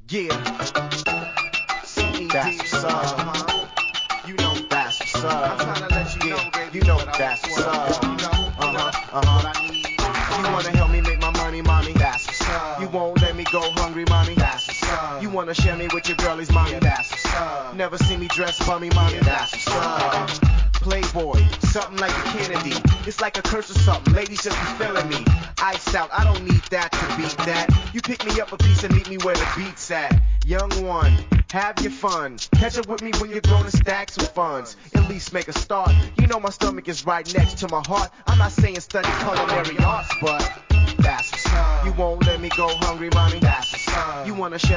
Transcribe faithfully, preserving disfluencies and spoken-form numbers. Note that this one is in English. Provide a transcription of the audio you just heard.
Yeah, C E D, that's what's up. Uh-huh. You know that's what's up. I'm trying to let you yeah, know, baby, you know that's what's up. You know, uh-huh, uh-huh. What I need. You wanna help me make my money, mommy? That's what's up. You won't let me go hungry, mommy? That's what's up. You wanna share me with your girlies, mommy? Yeah, that's what's up. Never see me dress bummy, mommy? Yeah, that's what's up. Playboy, something like a Kennedy. It's like a curse or something, ladies just be feeling me. Ice out, I don't need that to beat that. You pick me up a piece and meet me where the beat's at. Young one, have your fun. Catch up with me when you're grown and stack some funds. At least make a start. You know my stomach is right next to my heart. I'm not saying study culinary arts, but that's what's up. You won't let me go hungry, mommy? That's what's up. You wanna share